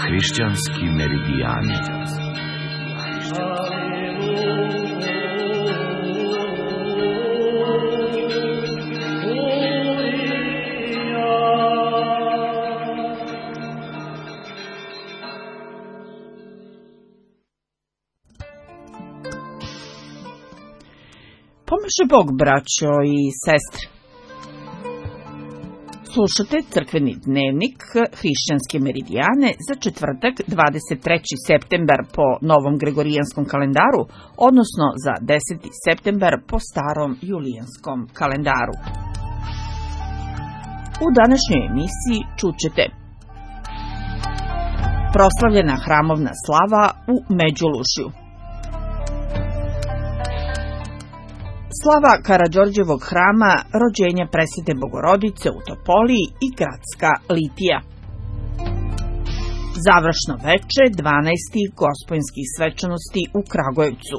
Hrišćanski meridijani. Pomaže Bog, braćo i sestre. Slušate crkveni dnevnik Hrišćanske meridijane za četvrtak 23. septembar po novom gregorijanskom kalendaru, odnosno za 10. septembar po starom julijanskom kalendaru. U današnjoj emisiji čućete proslavljena hramovna slava u Međulušju, slava Karađorđevog hrama, rođenja presvete Bogorodice u Topoliji i gradska litija. Završno veče 12. Gospodnjskih svečanosti u Kragujevcu.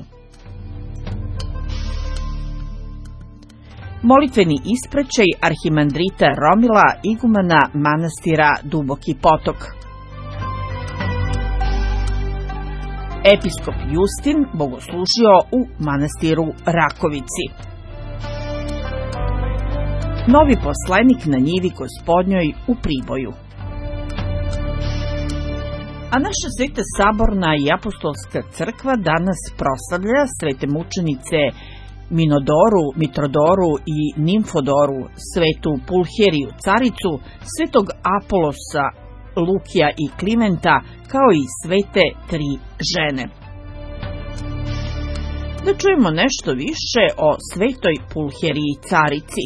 Molitveni ispraćaj arhimandrita Romila, igumana manastira Duboki Potok. Episkop Justin bogoslužio u manastiru Rakovici. Novi poslenik na njivi Gospodnjoj u Priboju. A naša Sveta Saborna i Apostolska crkva danas proslavlja svete mučenice Minodoru, Mitrodoru i Nimfodoru, svetu Pulheriju caricu, svetog Apolosa, Lukija i Klimenta, kao i svete tri žene. Da čujemo nešto više o svetoj Pulheriji carici.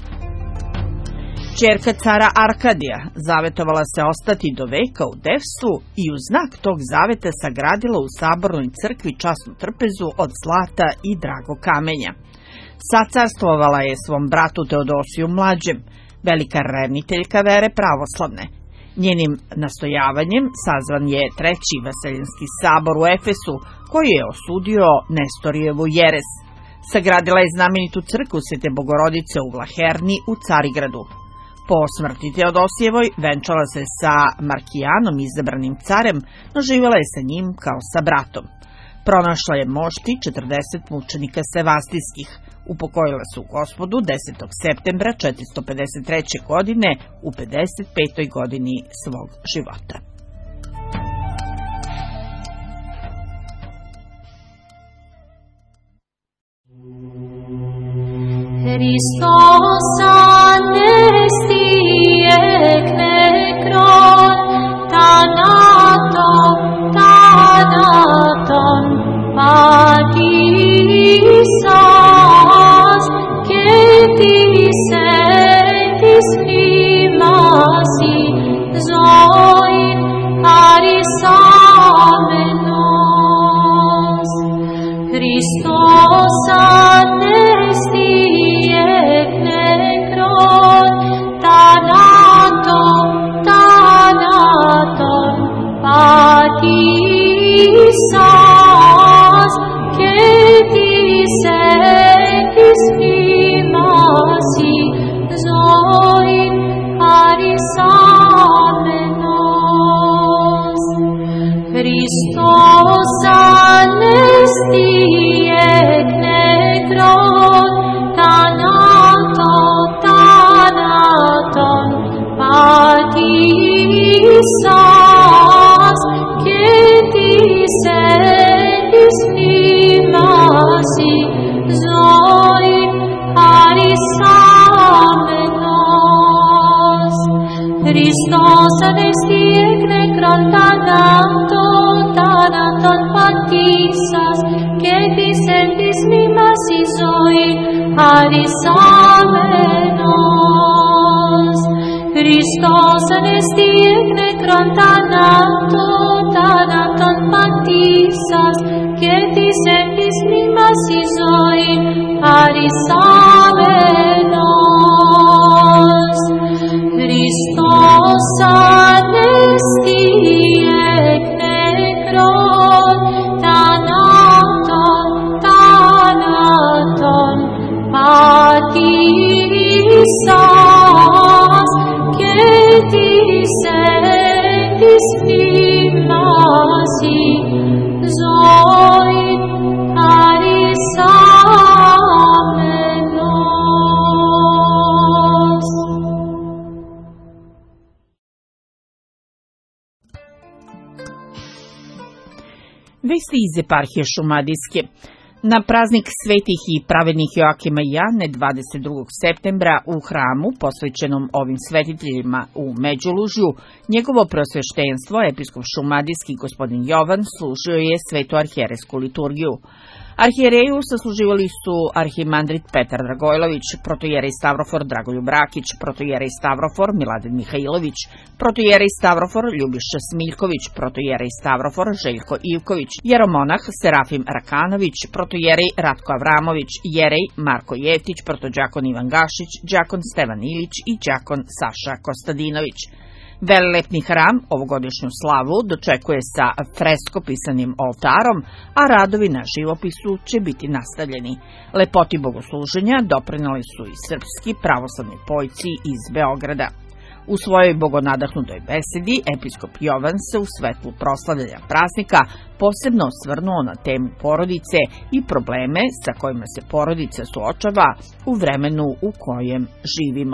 Ćerka cara Arkadija zavetovala se ostati do veka u devstvu i u znak tog zaveta sagradila u Sabornoj crkvi časnu trpezu od zlata i dragog kamenja. Sacarstvovala je svom bratu Teodosiju mlađem, velika revniteljka vere pravoslavne. Njenim nastojavanjem sazvan je treći Vaseljenski sabor u Efesu, koji je osudio Nestorijevu jeres. Sagradila je znamenitu crkvu Svete Bogorodice u Vlaherni u Carigradu. Po smrti Teodosijevoj venčala se sa Markijanom, izabranim carem, no živjela je sa njim kao sa bratom. Pronašla je mošti 40 mučenika sevastijskih. Upokojila se u Gospodu 10. septembra 453. godine u 55. godini svog života. Hristos anesti ek nekron, thanaton, thanaton, patisas, ketis entis primasi, zoin arisamenos. Hristos anesti ek nekron, thanaton, thanaton, patisas, ketis entis primasi, zoin arisamenos. Hristos anesti ek nekron, thanaton, thanaton, patisas, ketis entis primasi, zoin arisamenos. Hristos anesti ek nekron, thanaton, thanaton, patisas, ketis entis primasi, zoin arisamenos. Hristos anesti ek nekron, thanaton, thanaton, patisas, ketis entis primasi, zoin arisamenos. Hristos anesti ek nekron, thanaton, thanaton, patisas, ketis entis primasi, gymnasi, zoin arisamenos. Vesti iz eparhije Šumadijske. Na praznik svetih i pravednih Joakima i Jane 22. septembra u hramu posvećenom ovim svetiteljima u Međulužju, njegovo preosveštenstvo, episkop šumadijski gospodin Jovan, služio je svetu arhijerejsku liturgiju. Arhijereju sasluživali su arhimandrit Petar Dragojlović, protojerej Stavrofor Dragoljub Rakić, protojerej Stavrofor Miladin Mihajlović, protojerej Stavrofor Ljubiša Smiljković, protojerej Stavrofor Željko Ivković, jeromonah Serafim Rakanović, protojerej Ratko Avramović, jerej Marko Jeftić, protođakon Ivan Gašić, đakon Stevan Ilić i đakon Saša Kostadinović. Velelepni hram ovogodišnju slavu dočekuje sa freskopisanim oltarom, a radovi na živopisu će biti nastavljeni. Lepoti bogosluženja doprineli su i srpski pravoslavni pojci iz Beograda. U svojoj bogonadahnutoj besedi episkop Jovan se u svetlu proslavljanja praznika posebno osvrnuo na temu porodice i probleme sa kojima se porodica suočava u vremenu u kojem živimo.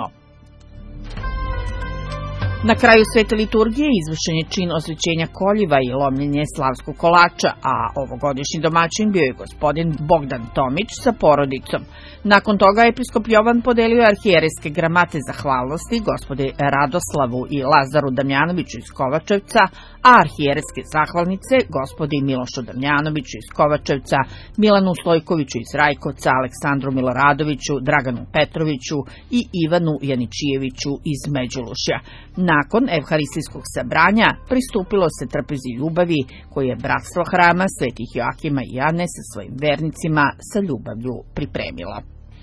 Na kraju svete liturgije izvršen je čin osvećenja koljiva i lomljenje slavskog kolača, a ovogodišnji domaćin bio je gospodin Bogdan Tomić sa porodicom. Nakon toga episkop Jovan podelio arhijerejske gramate zahvalnosti gospodi Radoslavu i Lazaru Damjanoviću iz Kovačevca, a arhijerejske zahvalnice gospodi Milošu Damjanoviću iz Kovačevca, Milanu Stojkoviću iz Rajkovca, Aleksandru Miloradoviću, Draganu Petroviću i Ivanu Janičijeviću iz Međulušja. Nakon evharistijskog sabranja pristupilo se trpezi ljubavi koju je bratstvo hrama svetih Joakima i Jane sa svojim vernicima sa ljubavlju pripremilo.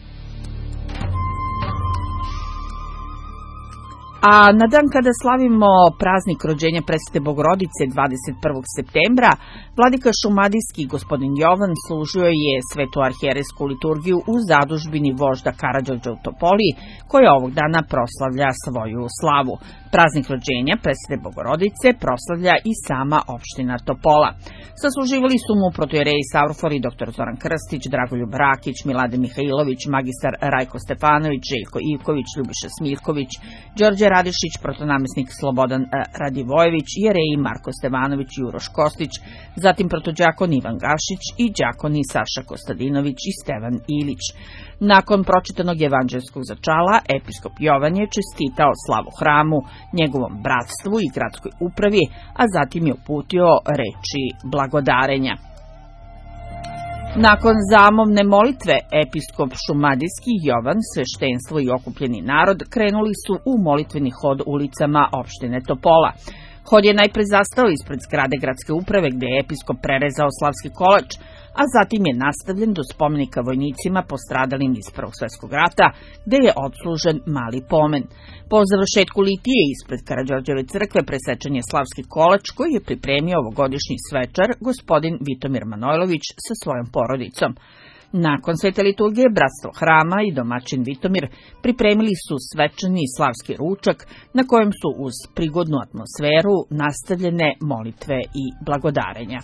A na dan kada slavimo praznik rođenja Presvete Bogorodice 21. septembra, vladika šumadijski gospodin Jovan služio je svetu arhijerejsku liturgiju u zadužbini vožda Karađorđa u Topoli, koja ovog dana proslavlja svoju slavu. Praznik rođenja Presvete Bogorodice proslavlja i sama opština Topola. Sasluživali su mu protojereji Stavrofor i dr. Zoran Krstić, Dragoljub Rakić, Miladin Mihajlović, magistar Rajko Stefanović, Željko Ivković, Ljubiša Smiljković, Đorđe Radišić, protonamesnik Slobodan Radivojević, jereji Marko Stevanović i Uroš Kostić, zatim protođakon Ivan Gašić i đakoni Saša Kostadinović i Stevan Ilić. Nakon pročitanog evanđelskog začala, episkop Jovan je čestitao slavu hramu, njegovom bratstvu i gradskoj upravi, a zatim je uputio reči blagodarenja. Nakon zamovne molitve, episkop šumadijski Jovan, sveštenstvo i okupljeni narod krenuli su u molitveni hod ulicama opštine Topola. Hod je najpre zastao ispred zgrade gradske uprave gde je episkop prerezao slavski kolač, a zatim je nastavljen do spomenika vojnicima postradalim iz Prvog svjetskog rata, gde je odslužen mali pomen. Po završetku litije ispred Karađorđeve crkve presečen je slavski kolač koji je pripremio ovogodišnji svečar gospodin Vitomir Manojlović sa svojom porodicom. Nakon svete liturgije, bratstvo hrama i domaćin Vitomir pripremili su svečani slavski ručak na kojem su uz prigodnu atmosferu nastavljene molitve i blagodarenja.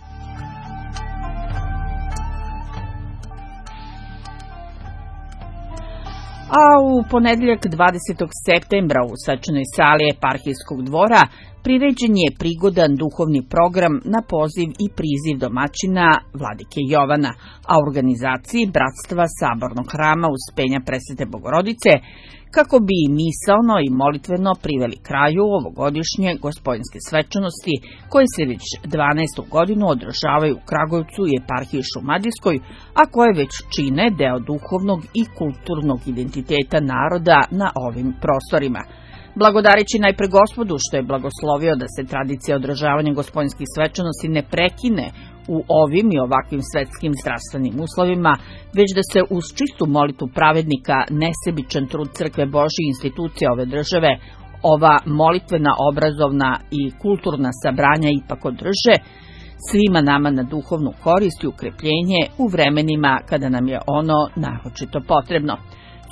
A u ponedeljak 20. septembra u svečanoj sali eparhijskog dvora priređen je prigodan duhovni program na poziv i priziv domaćina vladike Jovana, a organizaciji Bratstva Sabornog hrama Uspenja Presvete Bogorodice, kako bi misaono i molitveno priveli kraju ovogodišnje gospodinske svečanosti, koje se već 12. godinu održavaju u Kragujevcu i eparhiji Šumadijskoj, a koje već čine deo duhovnog i kulturnog identiteta naroda na ovim prostorima. Blagodareći najpre Gospodu što je blagoslovio da se tradicija održavanja gospodinskih svečanosti ne prekine u ovim i ovakvim svetskim zdravstvenim uslovima, već da se uz čistu molitvu pravednika, nesebičan trud Crkve Božje i institucija ove države, ova molitvena, obrazovna i kulturna sabranja ipak održe, svima nama na duhovnu korist i ukrepljenje u vremenima kada nam je ono naročito potrebno.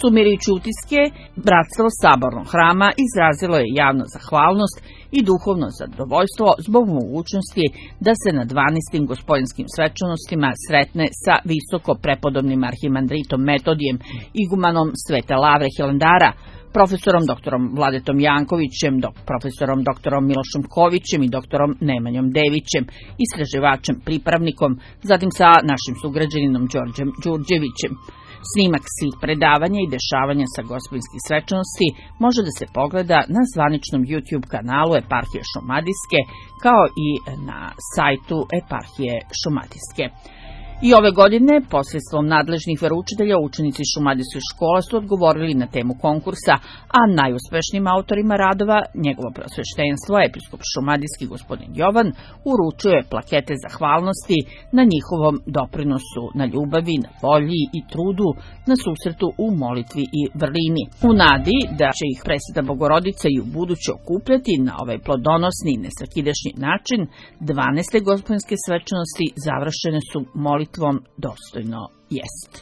Sumirajući utiske, bratstvo Sabornog hrama izrazilo je javnu zahvalnost i duhovno zadovoljstvo zbog mogućnosti da se na 12. gospodinskim svečanostima sretne sa visoko prepodobnim arhimandritom Metodijem, igumanom Svete Lavre Hilandara, profesorom doktorom Vladetom Jankovićem, profesorom doktorom Milošom Kovićem i doktorom Nemanjom Devićem, istraživačem pripravnikom, zatim sa našim sugrađaninom Đorđem Đurđevićem. Snimak svih predavanja i dešavanja sa gospodinskih svečanosti može da se pogleda na zvaničnom YouTube kanalu Eparhije Šumadijske, kao i na sajtu Eparhije Šumadijske. I ove godine, posredstvom nadležnih veroučitelja, učenici Šumadijske škole su odgovorili na temu konkursa, a najuspešnijim autorima radova, njegovo preosveštenstvo, episkop Šumadijski gospodin Jovan, uručuje plakete zahvalnosti na njihovom doprinosu, na ljubavi, na volji i trudu, na susretu u molitvi i vrlini. U nadi da će ih presveta Bogorodica i u buduće okupljati na ovaj plodonosni i nesvakidašnji način, 12. gospodinske svečanosti završene su molitvom dostojno jest.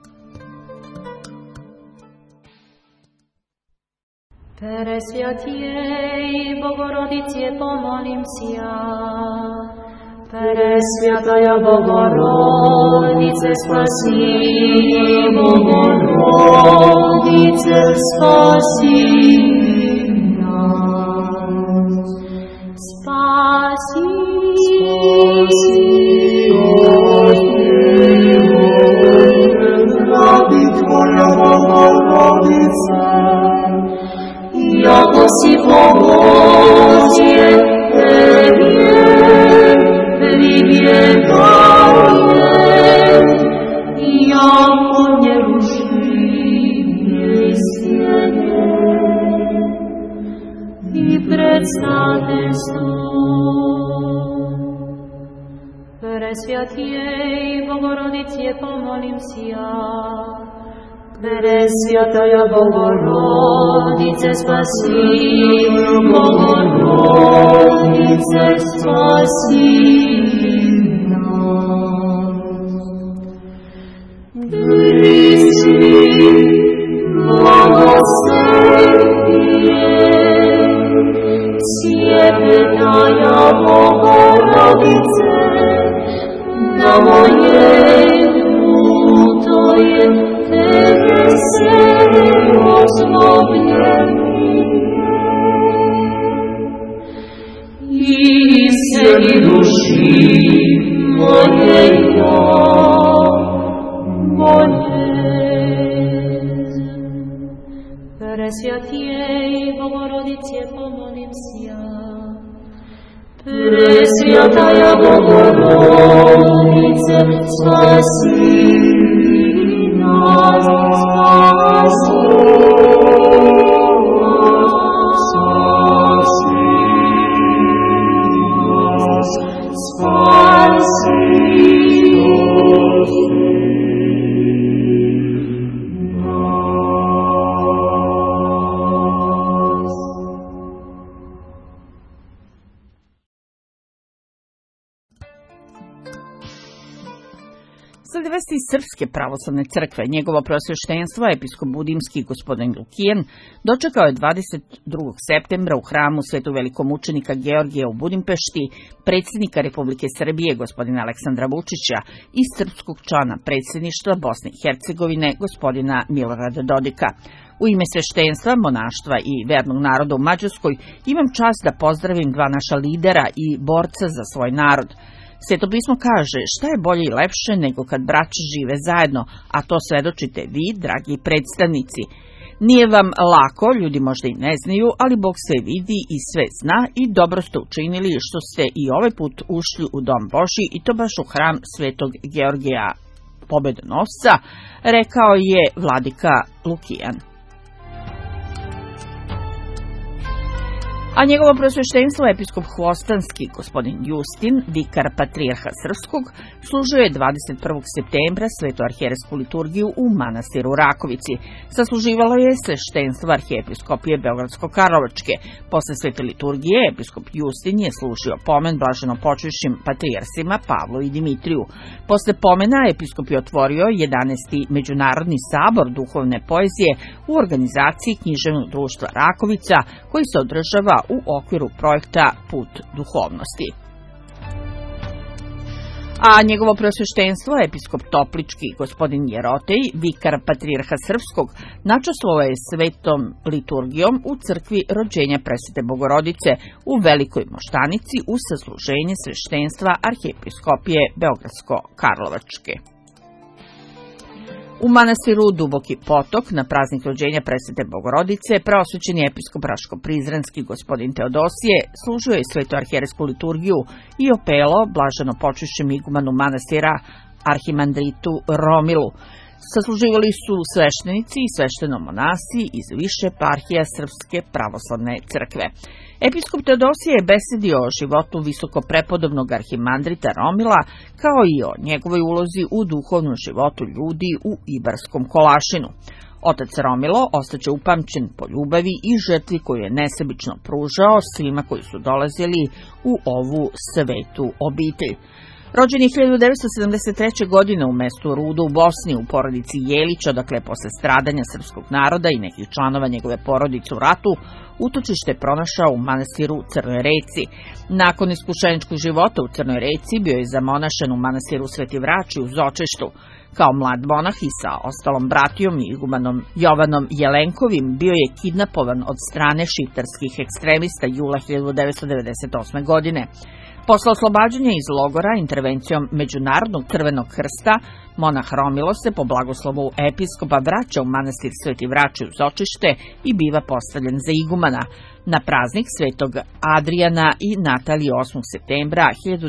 Presvjatijej Bogorodice pomolim si ja. Presvjataja Bogorodice spasi, Bogorodice spasi nas. Spasi, radi Tvoja Bogorodice, jako si pomožje Tebje, pribjegaje, jako ne ruši stjene i predstavljstvo. Presvjatijej Bogorodice pomolim si ja. Presvjataja Bogorodice spasi, Bogorodice spasi nas. Grici blagoslovije, sjevetaja Bogorodice, na moje utoje Tebe se ozlobljenije i sebi duši moje ja bolezn. Presvjatijej Bogorodice pomolim si ja. Presvjataja Bogorodice spasi nas, spasi nas, spasi Slijede vesti iz Srpske pravoslavne crkve. Njegovo preosveštenstvo, episkop Budimski gospodin Lukijan, dočekao je 22. septembra u hramu Svetog velikomučenika Georgija u Budimpešti predsjednika Republike Srbije gospodina Aleksandra Vučića i srpskog člana predsjedništva Bosne i Hercegovine gospodina Milorada Dodika. U ime sveštenstva, monaštva i vernog naroda u Mađarskoj imam čast da pozdravim dva naša lidera i borca za svoj narod. Sveto pismo kaže šta je bolje i lepše nego kad braća žive zajedno, a to svedočite vi, dragi predstavnici. Nije vam lako, ljudi možda i ne znaju, ali Bog sve vidi i sve zna i dobro ste učinili što ste i ovaj put ušli u dom Božji i to baš u hram Svetog Georgija Pobedonosca, rekao je vladika Lukijan. A njegovo preosveštenstvo episkop Hvostanski, gospodin Justin, vikar patrijarha Srpskog, služio je 21. septembra svetu arhijerejsku liturgiju u manastiru Rakovici. Sasluživalo je sveštenstvo arhijepiskopije Beogradsko-Karlovačke. Posle svete liturgije, episkop Justin je služio pomen blaženopočivšim patrijarsima Pavlu i Dimitriju. Posle pomena episkop je otvorio 11. Međunarodni sabor duhovne poezije u organizaciji Književnog društva Rakovica, koji se održava u okviru projekta Put duhovnosti. A njegovo preosveštenstvo, episkop Toplički, gospodin Jerotej, vikar patrijarha Srpskog, načastvovao je svetom liturgijom u crkvi Rođenja Presvete Bogorodice u Velikoj Moštanici uz sasluženje sveštenstva arhijepiskopije Beogradsko-Karlovačke. U manastiru Duboki Potok na praznik rođenja Presvete Bogorodice preosvećeni episkop Raško-Prizrenski gospodin Teodosije služio je svetu arhijerejsku liturgiju i opelo blaženopočivšem igumanu manastira arhimandritu Romilu. Sasluživali su sveštenici i sveštenomonasi iz više eparhija Srpske pravoslavne crkve. Episkop Teodosije je besedio o životu visoko prepodobnog arhimandrita Romila, kao i o njegovoj ulozi u duhovnom životu ljudi u Ibarskom Kolašinu. Otac Romilo ostaće upamćen po ljubavi i žrtvi koju je nesebično pružao svima koji su dolazili u ovu svetu obitelj. Rođen je 1973. godine u mestu Rudo u Bosni u porodici Jelić, odakle posle stradanja srpskog naroda i nekih članova njegove porodice u ratu, utočište je pronašao u manastiru Crnoj Reci. Nakon iskušeničkog života u Crnoj Reci bio je zamonašen u manastiru Sveti Vrači u Zočeštu. Kao mlad monah i sa ostalom bratijom i igumanom Jovanom Jelenkovim bio je kidnapovan od strane šiptarskih ekstremista jula 1998. godine. Posle oslobađanja iz logora intervencijom Međunarodnog crvenog krsta, monah Romilo se po blagoslovu episkopa vraća u manastir Sveti Vrači u Zočište i biva postavljen za igumana na praznik Svetog Adrijana i Natalije 8. septembra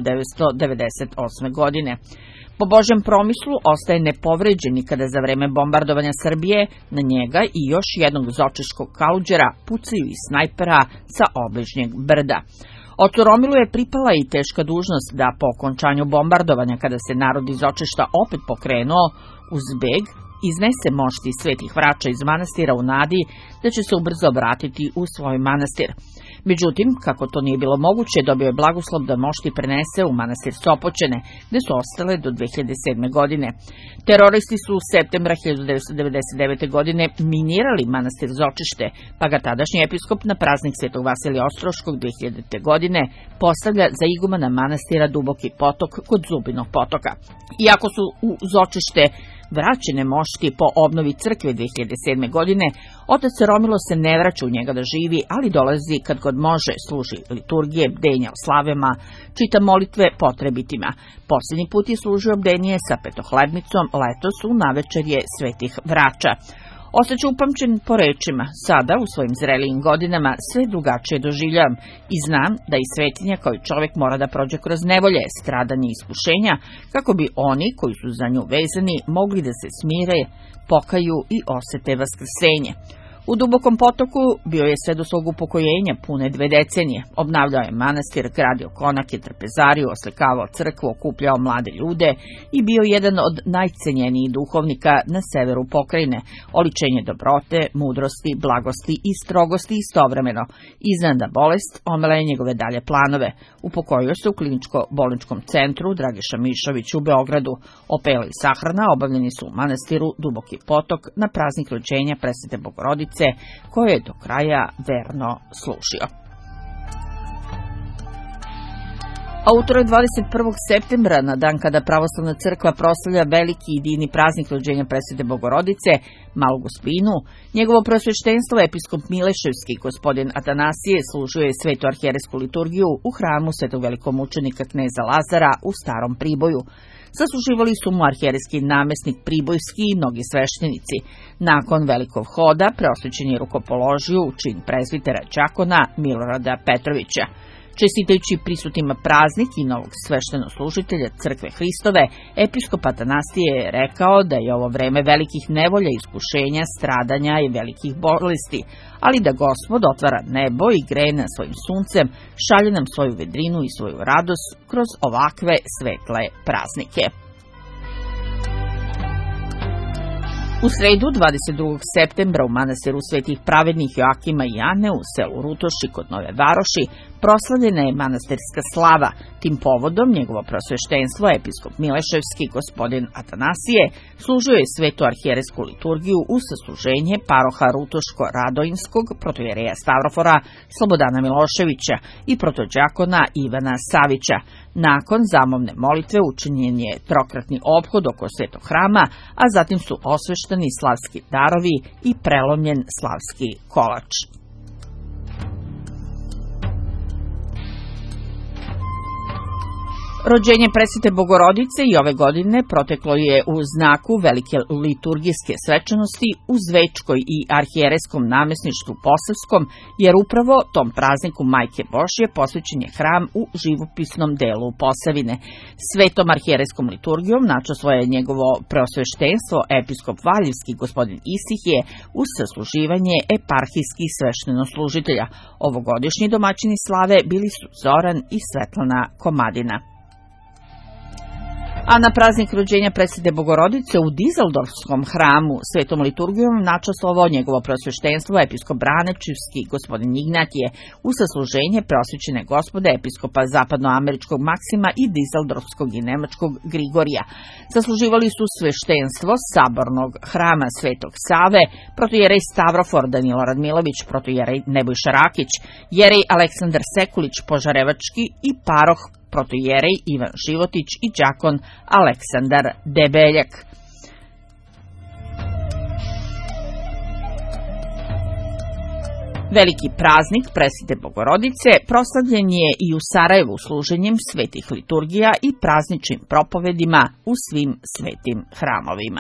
1998. godine. Po Božjem promislu ostaje nepovređen i kada za vreme bombardovanja Srbije na njega i još jednog zočeškog kauđera pucaju iz snajpera sa obližnjeg brda. Ocu Romilu je pripala i teška dužnost da po okončanju bombardovanja, kada se narod iz Zočešta opet pokrenuo uz beg, iznese mošti Svetih Vrača iz manastira u nadi da će se ubrzo vratiti u svoj manastir. Međutim, kako to nije bilo moguće, dobio je blagoslov da mošti prenese u manastir Sopoćene, gde su ostale do 2007. godine. Teroristi su u septembra 1999. godine minirali manastir Zočište, pa ga tadašnji episkop na praznik Svetog Vasilija Ostroškog 2000. godine postavlja za igumana manastira Duboki Potok kod Zubinog potoka. Iako su u Zočište vraćene mošti po obnovi crkve 2007. godine, otac Romilo se ne vraća u njega da živi, ali dolazi kad god može, služi liturgije, bdenja o slavema, čita molitve potrebitima. Posljednji put je služio bdenje sa petohlebnicom letos u navečerje Svetih Vrača. Ostaće upamćen po rečima: sada, u svojim zrelijim godinama, sve drugačije doživljavam i znam da i svetinja kao i čovjek mora da prođe kroz nevolje, stradanje i iskušenja, kako bi oni koji su za nju vezani mogli da se smire, pokaju i osete vaskrsenje. U Dubokom Potoku bio je sve do svog upokojenja pune 2 decenije. Obnavljao je manastir, gradio konake, trpezario, oslikavao crkvu, okupljao mlade ljude i bio jedan od najcenjenijih duhovnika na severu pokrajine. Oličenje dobrote, mudrosti, blagosti i strogosti istovremeno. Iznenadna bolest omela je njegove dalje planove. Upokojio se u kliničko-bolničkom centru Dragiša Mišović u Beogradu. Opelo i sahrana obavljeni su u manastiru Duboki Potok na praznik rođenja Presvete Bogorodice, koje je do kraja verno služio. A utorak 21. septembra, na dan kada Pravoslavna crkva proslavlja veliki i divni praznik rođenja Presvete Bogorodice, Malu Gospinu, njegovo preosveštenstvo episkop Mileševski gospodin Atanasije služio je svetu arhijerejsku liturgiju u hramu Svetog velikomučenika kneza Lazara u Starom Priboju. Sasluživali su mu arhijerejski namesnik Pribojski i mnogi sveštenici. Nakon velikog hoda preosvećen je rukopoložio u čin prezbitera đakona Milorada Petrovića. Čestitajući prisutnima praznik i novog sveštenoslужitelja Crkve Hristove, episkop Atanasije je rekao da je ovo vreme velikih nevolja, iskušenja, stradanja i velikih bolesti, ali da Gospod otvara nebo i greje nas svojim suncem, šalje nam svoju vedrinu i svoju radost kroz ovakve svetle praznike. U sredu, 22. septembra, u manastiru svetih pravednih Joakima i Ane u selu Rutoši kod Nove Varoši proslavljena je manastirska slava. Tim povodom njegovo prosveštenstvo, episkop Mileševski gospodin Atanasije, služio je svetu arhijerejsku liturgiju uz sasluženje paroha Rutoško-Radoinskog, protojereja Stavrofora Slobodana Miloševića i protođakona Ivana Savića. Nakon zamovne molitve učinjen je trokratni ophod oko svetog hrama, a zatim su osvešteni slavski darovi i prelomljen slavski kolač. Rođenje presvete Bogorodice i ove godine proteklo je u znaku velike liturgijske svečanosti u Zvečkoj i arhijerejskom namesništvu Posavskom, jer upravo tom prazniku Majke Božje posvećen je hram u živopisnom delu Posavine. Svetom arhijerejskom liturgijom načastvovao je njegovo preosveštenstvo episkop Valjevski gospodin Isihije uz sasluživanje eparhijskih sveštenoslужitelja. Ovogodišnji domaćini slave bili su Zoran i Svetlana Komadina. A na praznik rođenja presvete Bogorodice u Dizeldorfskom hramu svetom liturgijom načastvovao njegovo preosveštenstvo episkop Branečevski gospodin Ignatije u sasluženje preosvećene gospode episkopa zapadnoameričkog Maksima i Dizeldorfskog i nemačkog Grigorija. Sasluživali su sveštenstvo sabornog hrama Svetog Save, protojerej Stavrofor Danilo Radmilović, protojerej Nebojša Rakić, jerej Aleksandar Sekulić Požarevački i paroh protojerej Ivan Životić i đakon Aleksandar Debeljak. Veliki praznik presvete Bogorodice proslavljen je i u Sarajevu služenjem svetih liturgija i prazničnim propovedima u svim svetim hramovima.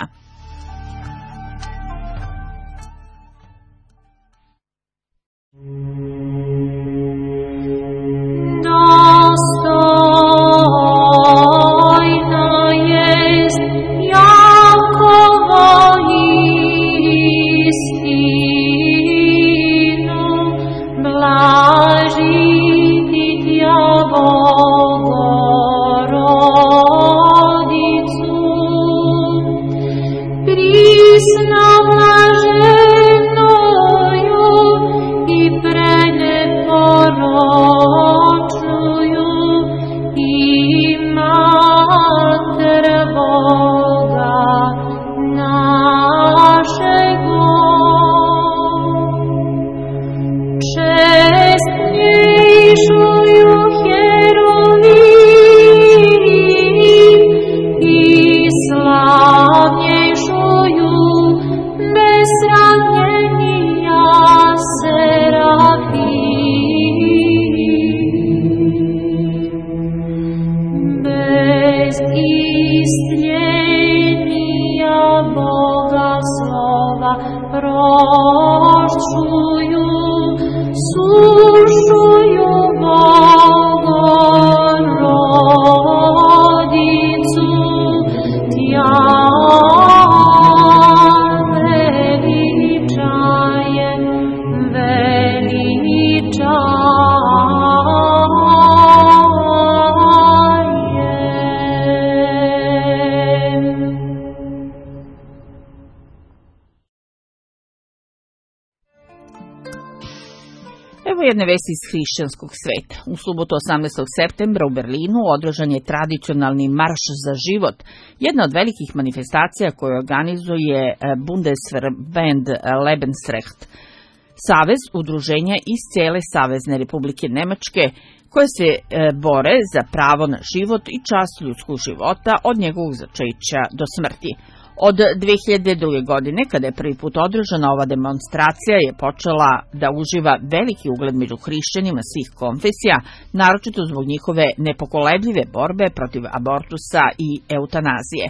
Jedne vesti iz hrišćanskog sveta. U subotu 18. septembra u Berlinu održan je tradicionalni Marš za život, jedna od velikih manifestacija koju organizuje Bundesverband Lebensrecht, savez udruženja iz cijele Savezne Republike Nemačke, koje se bore za pravo na život i čast ljudskog života od njegovog začeća do smrti. Od 2002. godine, kada je prvi put održana ova demonstracija, je počela da uživa veliki ugled među hrišćanima svih konfesija, naročito zbog njihove nepokolebljive borbe protiv abortusa i eutanazije.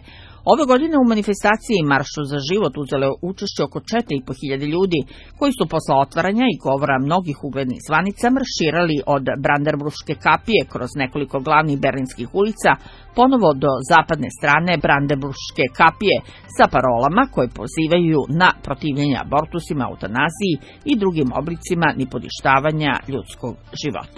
Ove godine u manifestaciji i Maršu za život uzelo učešće oko 4.500 ljudi, koji su posle otvaranja i govora mnogih uglednih zvanica marširali od Brandenburške kapije kroz nekoliko glavnih berlinskih ulica, ponovo do zapadne strane Brandenburške kapije, sa parolama koje pozivaju na protivljenje abortusima, eutanaziji i drugim oblicima nipodištavanja ljudskog života.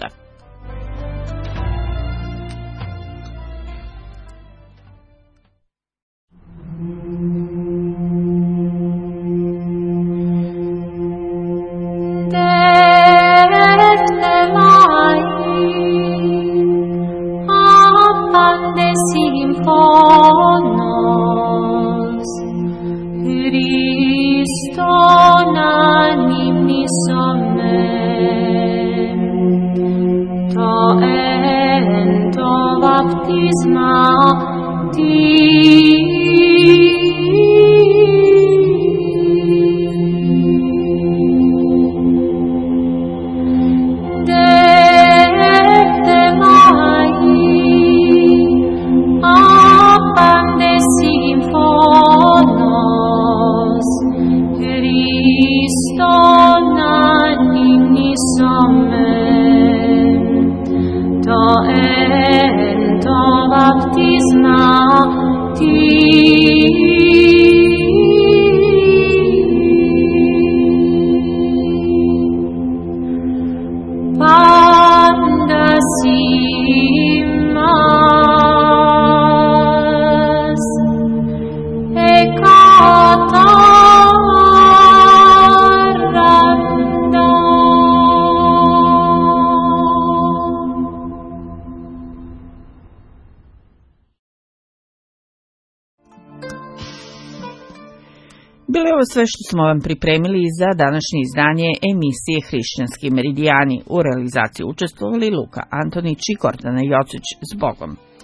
Bilo je ovo sve što smo vam pripremili za današnje izdanje emisije Hrišćanski meridijani. U realizaciji učestvovali Luka Antonić i Gordana Jocić. S Bogom!